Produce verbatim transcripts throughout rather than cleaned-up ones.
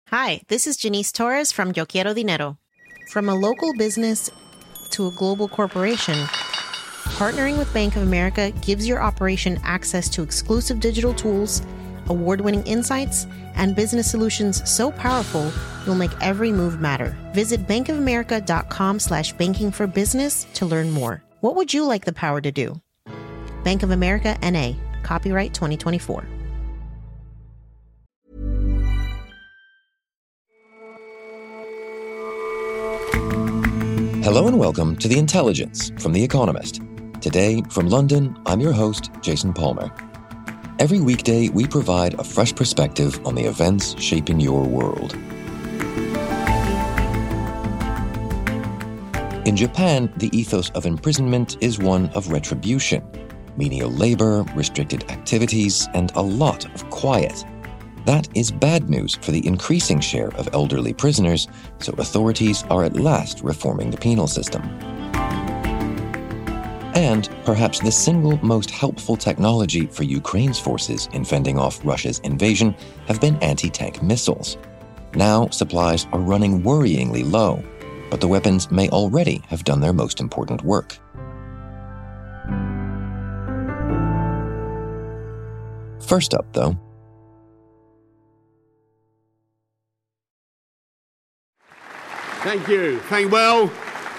Hi, this is Janice Torres from Yo Quiero Dinero. From a local business to a global corporation, partnering with Bank of America gives your operation access to exclusive digital tools, award-winning insights, and business solutions so powerful you'll make every move matter. Visit bankofamerica.com slash banking for business to learn more. What would you like the power to do? Bank of America, N A. Copyright twenty twenty-four. Hello and welcome to The Intelligence from The Economist. Today, from London, I'm your host, Jason Palmer. Every weekday, we provide a fresh perspective on the events shaping your world. In Japan, the ethos of imprisonment is one of retribution, menial labor, restricted activities, and a lot of quiet. That is bad news for the increasing share of elderly prisoners, so authorities are at last reforming the penal system. And perhaps the single most helpful technology for Ukraine's forces in fending off Russia's invasion have been anti-tank missiles. Now, supplies are running worryingly low, but the weapons may already have done their most important work. First up, though, Thank you. Thank well.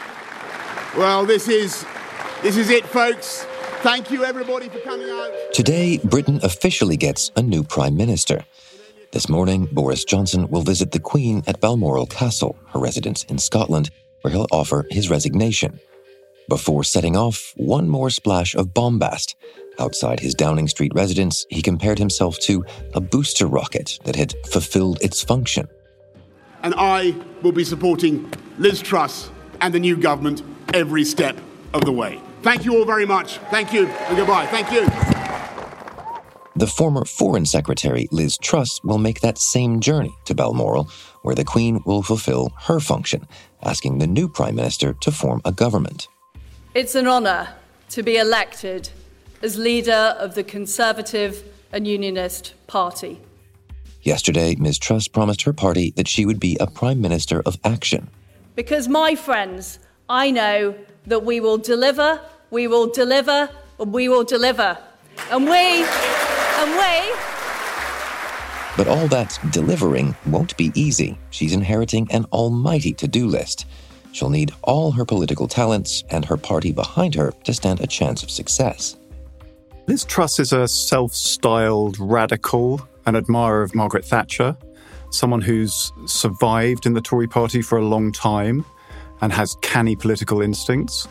Well, this is this is it, folks. Thank you, everybody, for coming out. Today, Britain officially gets a new Prime Minister. This morning, Boris Johnson will visit the Queen at Balmoral Castle, her residence in Scotland, where he'll offer his resignation. Before setting off, one more splash of bombast. Outside his Downing Street residence, he compared himself to a booster rocket that had fulfilled its function. And I will be supporting Liz Truss and the new government every step of the way. Thank you all very much. Thank you and goodbye. Thank you. The former Foreign Secretary, Liz Truss, will make that same journey to Balmoral, where the Queen will fulfill her function, asking the new Prime Minister to form a government. It's an honour to be elected as leader of the Conservative and Unionist Party. Yesterday, Miz Truss promised her party that she would be a Prime Minister of action. Because, my friends, I know that we will deliver, we will deliver, and we will deliver. And we, and we... But all that delivering won't be easy. She's inheriting an almighty to-do list. She'll need all her political talents and her party behind her to stand a chance of success. Liz Truss is a self-styled radical, an admirer of Margaret Thatcher, someone who's survived in the Tory party for a long time and has canny political instincts.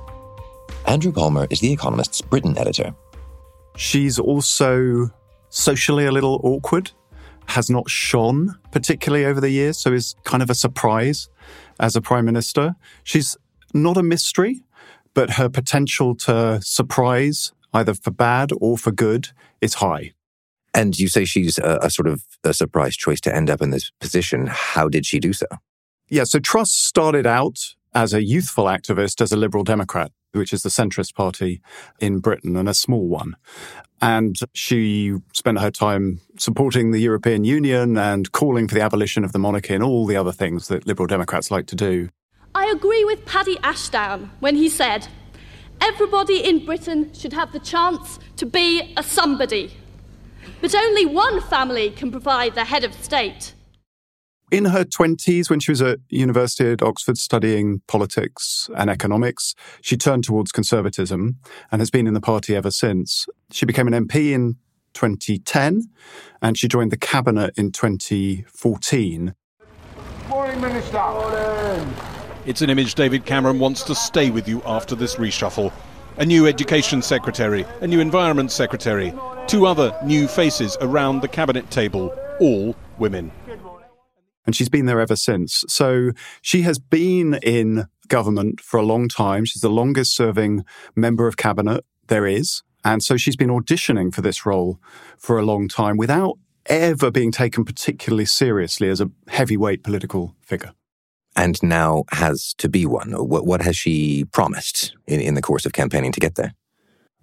Andrew Palmer is The Economist's Britain editor. She's also socially a little awkward, has not shone particularly over the years, so is kind of a surprise as a Prime Minister. She's not a mystery, but her potential to surprise, either for bad or for good, is high. And you say she's a, a sort of a surprise choice to end up in this position. How did she do so? Yeah, so Truss started out as a youthful activist as a Liberal Democrat, which is the centrist party in Britain, and a small one. And she spent her time supporting the European Union and calling for the abolition of the monarchy and all the other things that Liberal Democrats like to do. I agree with Paddy Ashdown when he said, everybody in Britain should have the chance to be a somebody. But only one family can provide the head of state. In her twenties, when she was at university at Oxford studying politics and economics, she turned towards conservatism and has been in the party ever since. She became an M P in twenty ten and she joined the cabinet in twenty fourteen. Morning, Minister. Morning. It's an image David Cameron wants to stay with you after this reshuffle. A new Education Secretary, a new Environment Secretary, two other new faces around the cabinet table, all women. And she's been there ever since. So she has been in government for a long time. She's the longest serving member of cabinet there is. And so she's been auditioning for this role for a long time without ever being taken particularly seriously as a heavyweight political figure. And now has to be one. What, what has she promised in, in the course of campaigning to get there?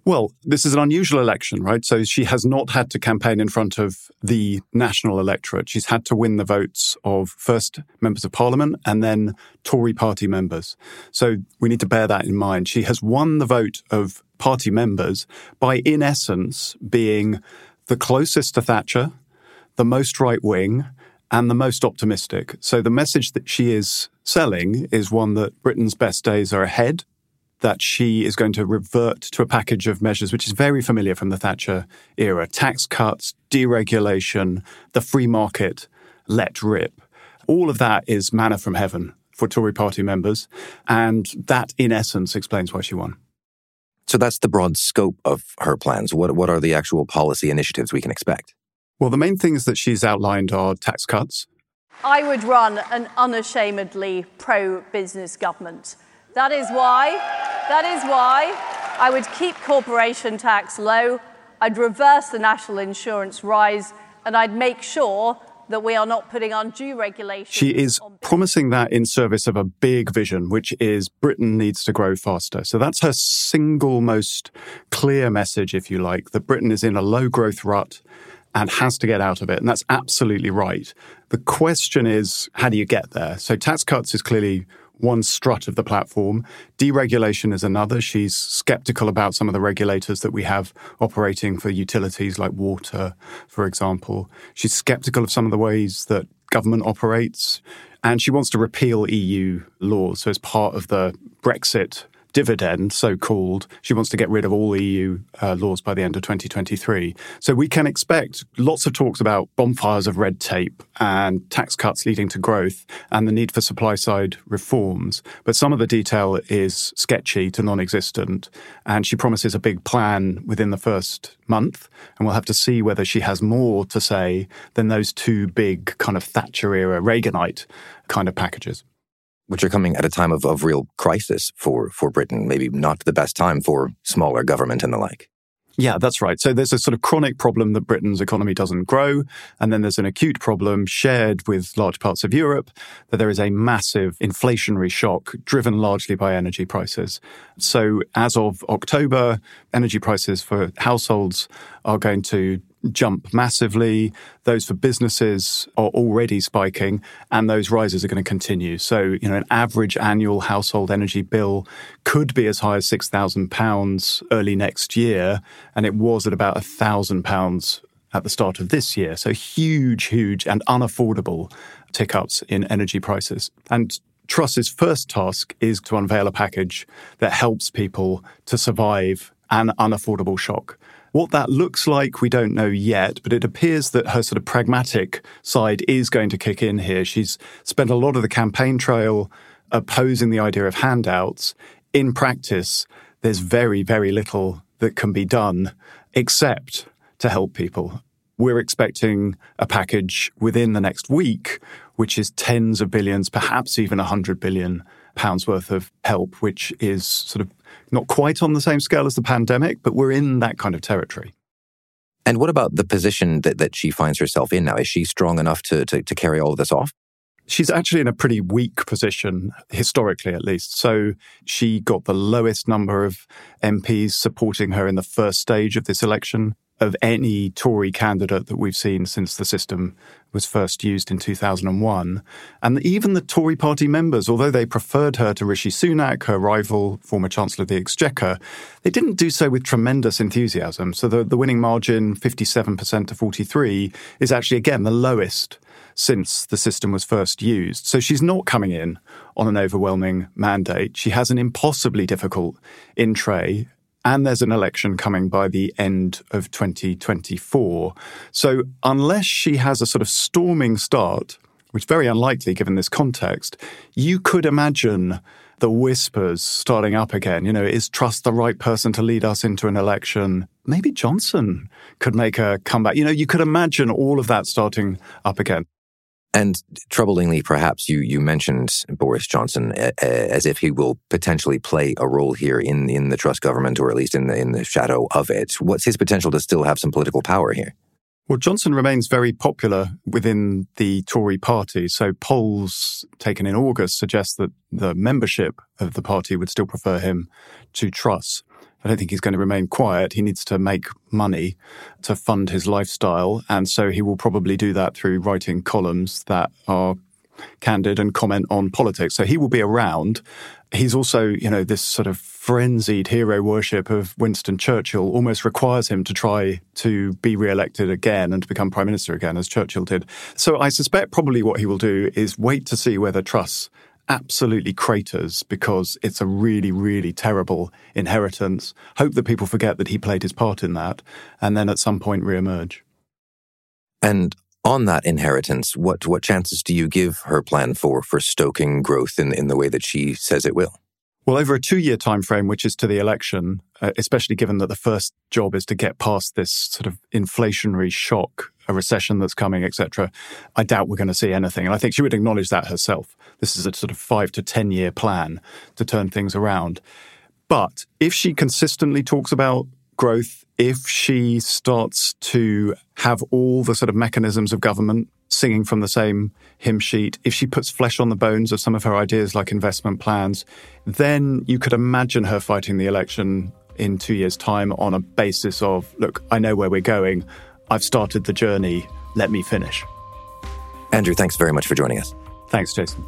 Well, this is an unusual election, right? So she has not had to campaign in front of the national electorate. She's had to win the votes of first members of parliament and then Tory party members. So we need to bear that in mind. She has won the vote of party members by, in essence, being the closest to Thatcher, the most right-wing, and the most optimistic. So the message that she is selling is one that Britain's best days are ahead, that she is going to revert to a package of measures which is very familiar from the Thatcher era. Tax cuts, deregulation, the free market let rip. All of that is manna from heaven for Tory party members, and that, in essence, explains why she won. So that's the broad scope of her plans. What, what are the actual policy initiatives we can expect? Well, the main things that she's outlined are tax cuts. I would run an unashamedly pro-business government. That is why, that is why I would keep corporation tax low, I'd reverse the national insurance rise, and I'd make sure that we are not putting undue regulations. She is promising that in service of a big vision, which is Britain needs to grow faster. So that's her single most clear message, if you like, that Britain is in a low growth rut and has to get out of it. And that's absolutely right. The question is, how do you get there? So tax cuts is clearly one strut of the platform. Deregulation is another. She's skeptical about some of the regulators that we have operating for utilities like water, for example. She's skeptical of some of the ways that government operates. And she wants to repeal E U laws. So as part of the Brexit dividend, so-called, she wants to get rid of all E U uh, laws by the end of twenty twenty-three. So we can expect lots of talks about bonfires of red tape and tax cuts leading to growth and the need for supply-side reforms. But some of the detail is sketchy to non-existent, and she promises a big plan within the first month, and we'll have to see whether she has more to say than those two big kind of Thatcher-era Reaganite kind of packages. Which are coming at a time of, of real crisis for, for Britain, maybe not the best time for smaller government and the like. Yeah, that's right. So there's a sort of chronic problem that Britain's economy doesn't grow, and then there's an acute problem shared with large parts of Europe that there is a massive inflationary shock driven largely by energy prices. So as of October, energy prices for households are going to jump massively. Those for businesses are already spiking, and those rises are going to continue. So, you know, an average annual household energy bill could be as high as six thousand pounds early next year, and it was at about one thousand pounds at the start of this year. So huge, huge and unaffordable tick-ups in energy prices. And Truss's first task is to unveil a package that helps people to survive an unaffordable shock. What that looks like, we don't know yet, but it appears that her sort of pragmatic side is going to kick in here. She's spent a lot of the campaign trail opposing the idea of handouts. In practice, there's very, very little that can be done except to help people. We're expecting a package within the next week, which is tens of billions, perhaps even one hundred billion pounds worth of help, which is sort of not quite on the same scale as the pandemic, but we're in that kind of territory. And what about the position that, that she finds herself in now? Is she strong enough to, to, to carry all of this off? She's actually in a pretty weak position, historically at least. So she got the lowest number of M Ps supporting her in the first stage of this election of any Tory candidate that we've seen since the system was first used in two thousand one. And even the Tory party members, although they preferred her to Rishi Sunak, her rival, former Chancellor of the Exchequer, they didn't do so with tremendous enthusiasm. So the, the winning margin, fifty-seven percent to forty-three, is actually, again, the lowest since the system was first used. So she's not coming in on an overwhelming mandate. She has an impossibly difficult in-tray, and there's an election coming by the end of twenty twenty-four. So unless she has a sort of storming start, which is very unlikely given this context, you could imagine the whispers starting up again. You know, is Truss the right person to lead us into an election? Maybe Johnson could make a comeback. You know, you could imagine all of that starting up again. And troublingly, perhaps, you you mentioned Boris Johnson uh, as if he will potentially play a role here in, in the Truss government, or at least in the, in the shadow of it. What's his potential to still have some political power here? Well, Johnson remains very popular within the Tory party. So polls taken in August suggest that the membership of the party would still prefer him to Truss. I don't think he's going to remain quiet. He needs to make money to fund his lifestyle. And so he will probably do that through writing columns that are candid and comment on politics. So he will be around. He's also, you know, this sort of frenzied hero worship of Winston Churchill almost requires him to try to be re-elected again and to become Prime Minister again, as Churchill did. So I suspect probably what he will do is wait to see whether Truss absolutely craters, because it's a really, really terrible inheritance. Hope that people forget that he played his part in that, and then at some point re-emerge. And on that inheritance, what what chances do you give her plan for for stoking growth in, in the way that she says it will? Well, over a two-year time frame, which is to the election, uh, especially given that the first job is to get past this sort of inflationary shock, a recession that's coming, et cetera, I doubt we're going to see anything. And I think she would acknowledge that herself. This is a sort of five to ten-year plan to turn things around. But if she consistently talks about growth, if she starts to have all the sort of mechanisms of government singing from the same hymn sheet, if she puts flesh on the bones of some of her ideas like investment plans, then you could imagine her fighting the election in two years' time on a basis of, look, I know where we're going. I've started the journey. Let me finish. Andrew, thanks very much for joining us. Thanks, Jason.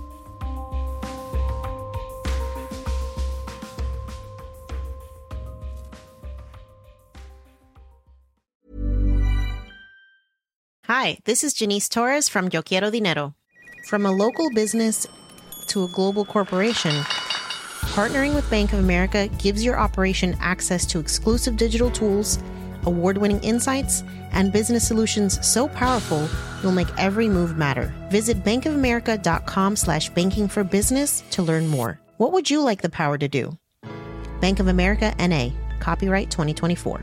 Hi, this is Janice Torres from Yo Quiero Dinero. From a local business to a global corporation, partnering with Bank of America gives your operation access to exclusive digital tools, award-winning insights, and business solutions so powerful you'll make every move matter. Visit bankofamerica.com slash banking for business to learn more. What would you like the power to do? Bank of America, N A. Copyright twenty twenty-four.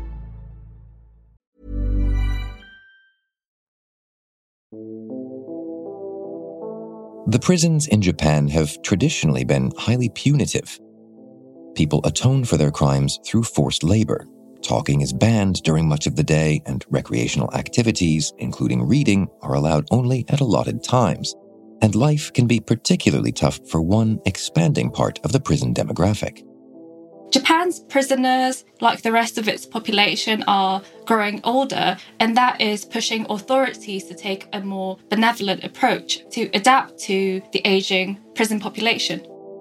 The prisons in Japan have traditionally been highly punitive. People atone for their crimes through forced labor. Talking is banned during much of the day, and recreational activities, including reading, are allowed only at allotted times. And life can be particularly tough for one expanding part of the prison demographic. Japan's prisoners, like the rest of its population, are growing older, and that is pushing authorities to take a more benevolent approach to adapt to the aging prison population.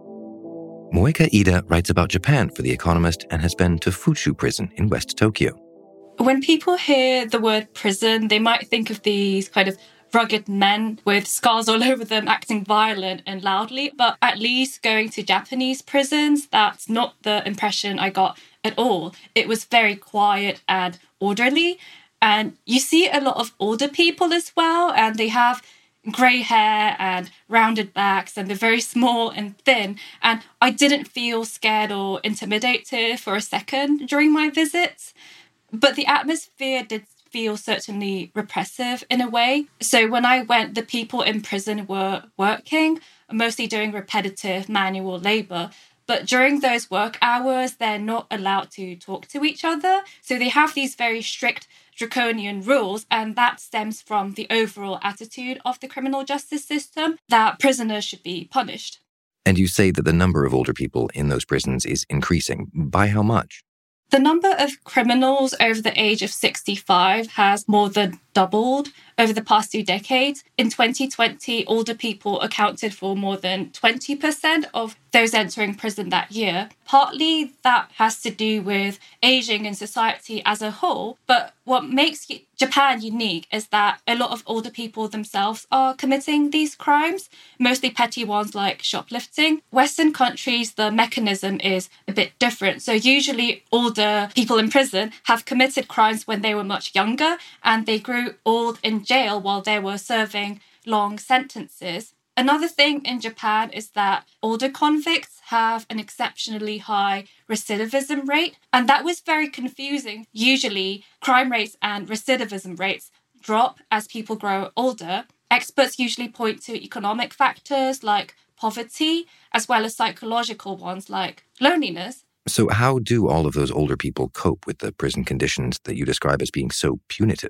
Moeka Ida writes about Japan for The Economist and has been to Fuchu Prison in West Tokyo. When people hear the word prison, they might think of these kind of rugged men with scars all over them acting violent and loudly. But at least going to Japanese prisons, that's not the impression I got at all. It was very quiet and orderly. And you see a lot of older people as well, and they have grey hair and rounded backs, and they're very small and thin. And I didn't feel scared or intimidated for a second during my visits. But the atmosphere did feel certainly repressive in a way. So when I went, the people in prison were working, mostly doing repetitive manual labour. But during those work hours, they're not allowed to talk to each other. So they have these very strict draconian rules, and that stems from the overall attitude of the criminal justice system that prisoners should be punished. And you say that the number of older people in those prisons is increasing. By how much? The number of criminals over the age of sixty-five has more than doubled over the past two decades. In twenty twenty, older people accounted for more than twenty percent of those entering prison that year. Partly that has to do with aging in society as a whole, but what makes Japan unique is that a lot of older people themselves are committing these crimes, mostly petty ones like shoplifting. Western countries, the mechanism is a bit different. So usually older people in prison have committed crimes when they were much younger, and they grew old in jail while they were serving long sentences. Another thing in Japan is that older convicts have an exceptionally high recidivism rate, and that was very confusing. Usually, crime rates and recidivism rates drop as people grow older. Experts usually point to economic factors like poverty, as well as psychological ones like loneliness. So how do all of those older people cope with the prison conditions that you describe as being so punitive?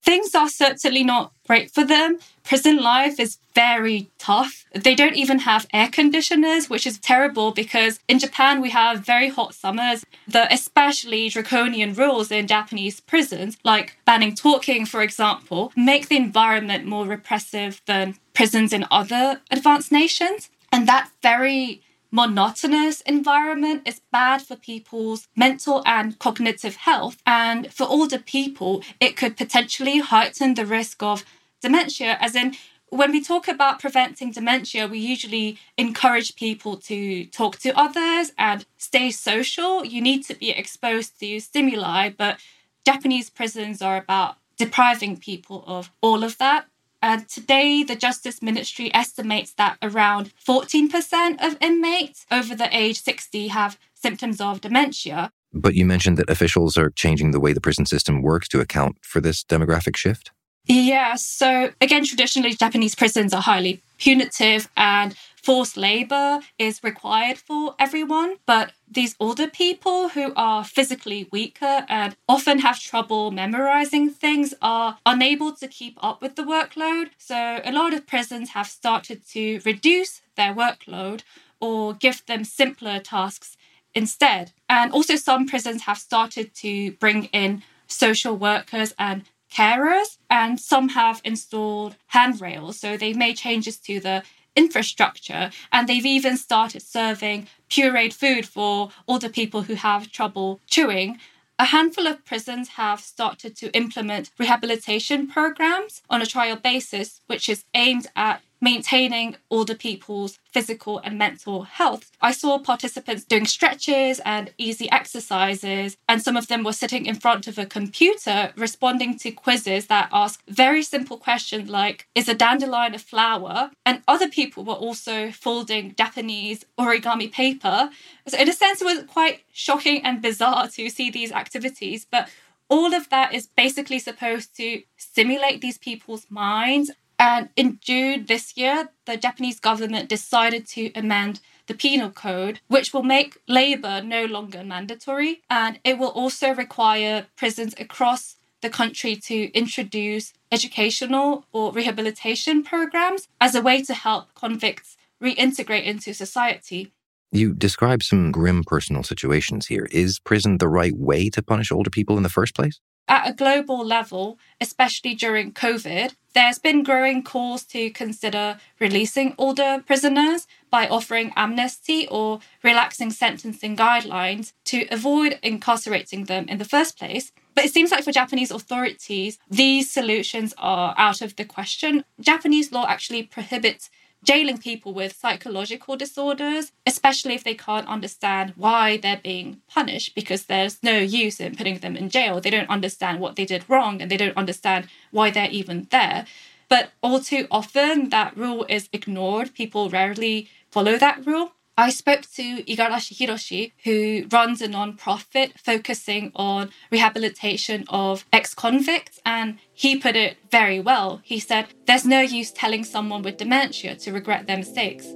Things are certainly not great for them. Prison life is very tough. They don't even have air conditioners, which is terrible because in Japan we have very hot summers. The especially draconian rules in Japanese prisons, like banning talking, for example, make the environment more repressive than prisons in other advanced nations. And that very monotonous environment is bad for people's mental and cognitive health. And for older people, it could potentially heighten the risk of dementia. As in, when we talk about preventing dementia, we usually encourage people to talk to others and stay social. You need to be exposed to stimuli, but Japanese prisons are about depriving people of all of that. And today, the Justice Ministry estimates that around fourteen percent of inmates over the age sixty have symptoms of dementia. But you mentioned that officials are changing the way the prison system works to account for this demographic shift? Yeah, so again, traditionally, Japanese prisons are highly punitive and forced labor is required for everyone. But these older people who are physically weaker and often have trouble memorizing things are unable to keep up with the workload. So a lot of prisons have started to reduce their workload or give them simpler tasks instead. And also some prisons have started to bring in social workers and carers, and some have installed handrails. So they've made changes to the infrastructure, and they've even started serving pureed food for older people who have trouble chewing. A handful of prisons have started to implement rehabilitation programs on a trial basis, which is aimed at maintaining older people's physical and mental health. I saw participants doing stretches and easy exercises, and some of them were sitting in front of a computer responding to quizzes that ask very simple questions like, is a dandelion a flower? And other people were also folding Japanese origami paper. So in a sense, it was quite shocking and bizarre to see these activities, but all of that is basically supposed to stimulate these people's minds. And in June this year, the Japanese government decided to amend the penal code, which will make labour no longer mandatory. And it will also require prisons across the country to introduce educational or rehabilitation programs as a way to help convicts reintegrate into society. You describe some grim personal situations here. Is prison the right way to punish older people in the first place? At a global level, especially during COVID, there's been growing calls to consider releasing older prisoners by offering amnesty or relaxing sentencing guidelines to avoid incarcerating them in the first place. But it seems like for Japanese authorities, these solutions are out of the question. Japanese law actually prohibits jailing people with psychological disorders, especially if they can't understand why they're being punished, because there's no use in putting them in jail. They don't understand what they did wrong and they don't understand why they're even there. But all too often, that rule is ignored. People rarely follow that rule. I spoke to Igarashi Hiroshi, who runs a non-profit focusing on rehabilitation of ex-convicts, and he put it very well. He said, there's no use telling someone with dementia to regret their mistakes.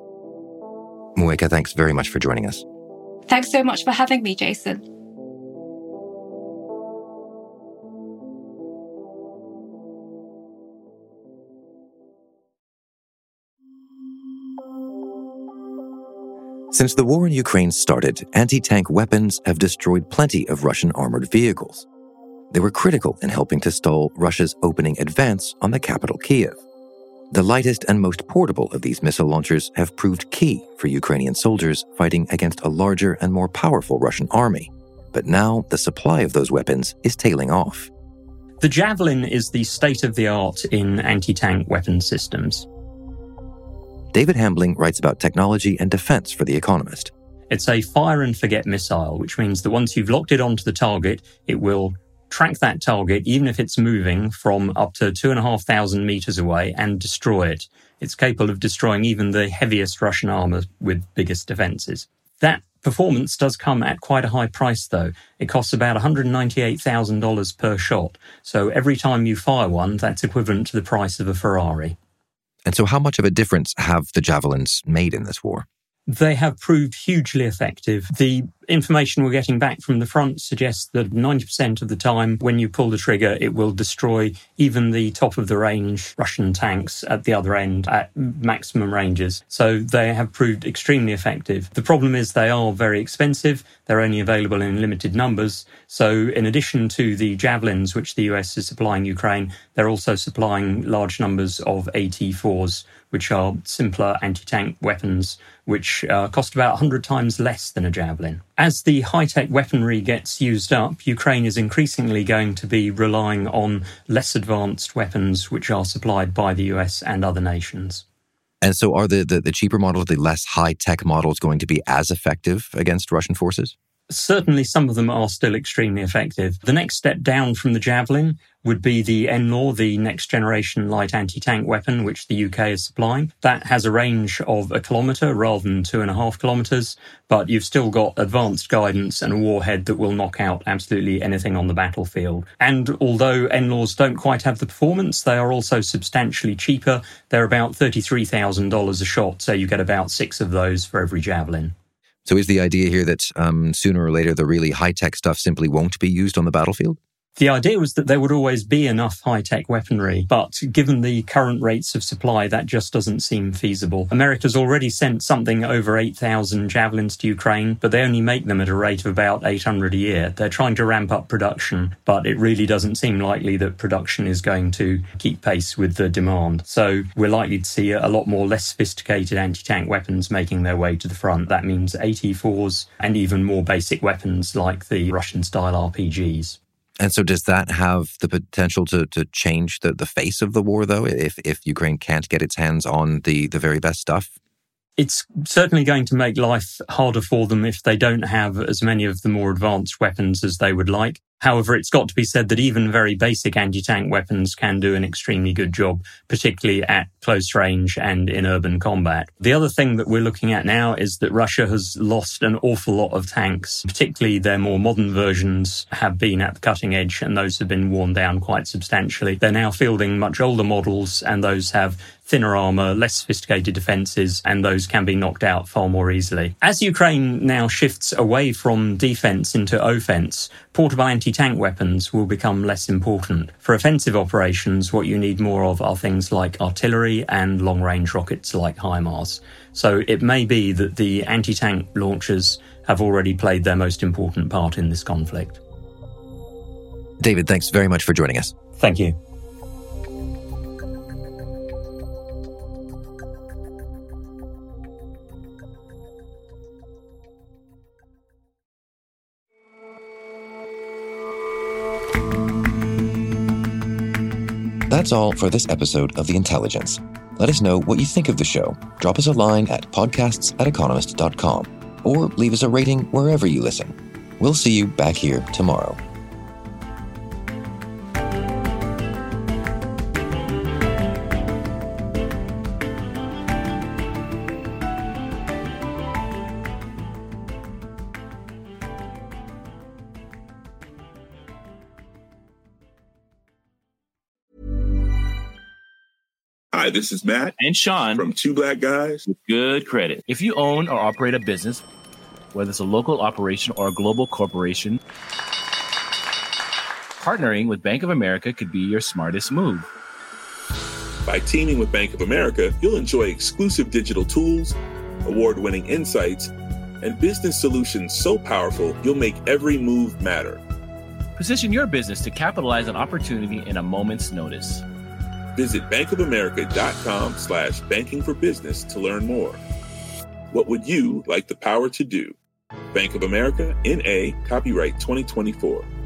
Mweka, thanks very much for joining us. Thanks so much for having me, Jason. Since the war in Ukraine started, anti-tank weapons have destroyed plenty of Russian armored vehicles. They were critical in helping to stall Russia's opening advance on the capital, Kyiv. The lightest and most portable of these missile launchers have proved key for Ukrainian soldiers fighting against a larger and more powerful Russian army. But now the supply of those weapons is tailing off. The Javelin is the state-of-the-art in anti-tank weapon systems. David Hambling writes about technology and defense for The Economist. It's a fire-and-forget missile, which means that once you've locked it onto the target, it will track that target, even if it's moving from up to two and a half thousand meters away, and destroy it. It's capable of destroying even the heaviest Russian armor with biggest defenses. That performance does come at quite a high price, though. It costs about one hundred ninety-eight thousand dollars per shot. So every time you fire one, that's equivalent to the price of a Ferrari. And so how much of a difference have the Javelins made in this war? They have proved hugely effective. The information we're getting back from the front suggests that ninety percent of the time when you pull the trigger, it will destroy even the top-of-the-range Russian tanks at the other end at maximum ranges. So they have proved extremely effective. The problem is they are very expensive. They're only available in limited numbers. So in addition to the Javelins, which the U S is supplying Ukraine, they're also supplying large numbers of A T fours, which are simpler anti-tank weapons, which uh, cost about one hundred times less than a Javelin. As the high-tech weaponry gets used up, Ukraine is increasingly going to be relying on less advanced weapons which are supplied by the U S and other nations. And so are the, the, the cheaper models, the less high-tech models, going to be as effective against Russian forces? Certainly some of them are still extremely effective. The next step down from the Javelin would be the N L A W, the next generation light anti-tank weapon, which the U K is supplying. That has a range of a kilometre rather than two and a half kilometres, but you've still got advanced guidance and a warhead that will knock out absolutely anything on the battlefield. And although N L A Ws don't quite have the performance, they are also substantially cheaper. They're about thirty-three thousand dollars a shot, so you get about six of those for every Javelin. So is the idea here that um, sooner or later the really high-tech stuff simply won't be used on the battlefield? The idea was that there would always be enough high-tech weaponry, but given the current rates of supply, that just doesn't seem feasible. America's already sent something over eight thousand Javelins to Ukraine, but they only make them at a rate of about eight hundred a year. They're trying to ramp up production, but it really doesn't seem likely that production is going to keep pace with the demand. So we're likely to see a lot more less sophisticated anti-tank weapons making their way to the front. That means A T fours and even more basic weapons like the Russian-style R P Gs. And so does that have the potential to, to change the, the face of the war, though, if, if Ukraine can't get its hands on the, the very best stuff? It's certainly going to make life harder for them if they don't have as many of the more advanced weapons as they would like. However, it's got to be said that even very basic anti-tank weapons can do an extremely good job, particularly at close range and in urban combat. The other thing that we're looking at now is that Russia has lost an awful lot of tanks, particularly their more modern versions have been at the cutting edge, and those have been worn down quite substantially. They're now fielding much older models, and those have thinner armour, less sophisticated defences, and those can be knocked out far more easily. As Ukraine now shifts away from defence into offence, portable anti-tank weapons will become less important. For offensive operations, what you need more of are things like artillery and long-range rockets like HIMARS. So it may be that the anti-tank launchers have already played their most important part in this conflict. David, thanks very much for joining us. Thank you. That's all for this episode of The Intelligence. Let us know what you think of the show. Drop us a line at podcasts at economist dot com or leave us a rating wherever you listen. We'll see you back here tomorrow. Hi, this is Matt and Sean from Two Black Guys with Good Credit. If you own or operate a business, whether it's a local operation or a global corporation, partnering with Bank of America could be your smartest move. By teaming with Bank of America, you'll enjoy exclusive digital tools, award-winning insights, and business solutions so powerful you'll make every move matter. Position your business to capitalize on opportunity in a moment's notice. Visit bankofamerica.com slash banking for business to learn more. What would you like the power to do? Bank of America, N A, copyright twenty twenty-four.